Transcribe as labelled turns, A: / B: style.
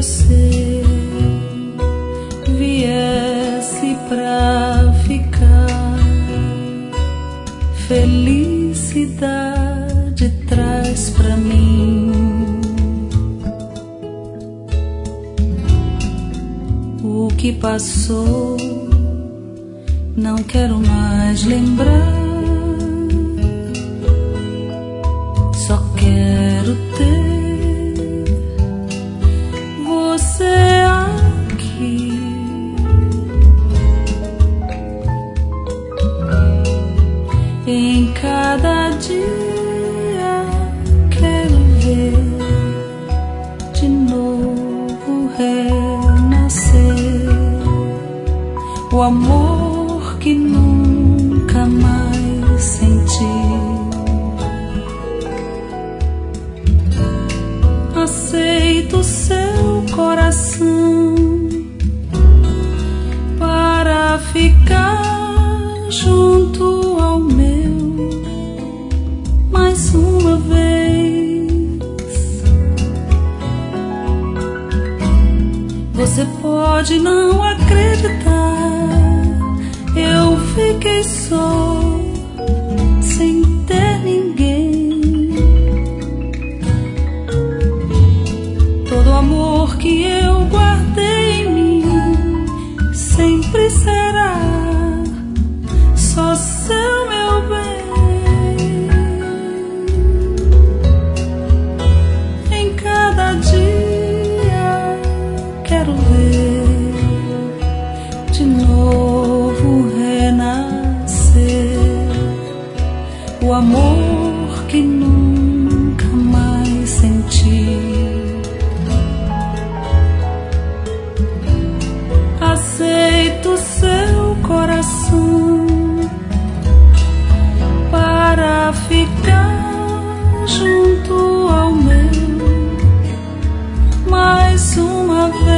A: você viesse pra ficar, felicidade traz pra mim. O que passou não quero mais lembrar, só quero ter você aqui. Em cada dia quero ver de novo renascer o amor que nunca mais senti. Aceito seu coração para ficar junto ao meu mais uma vez. Você pode não acreditar, eu fiquei só, sem ter ninguém. Todo o amor que eu guardei em mim sempre será só seu, meu bem. Em cada dia quero ver de novo renascer o amor que nunca mais senti. Aceito seu coração para ficar junto ao meu mais uma vez.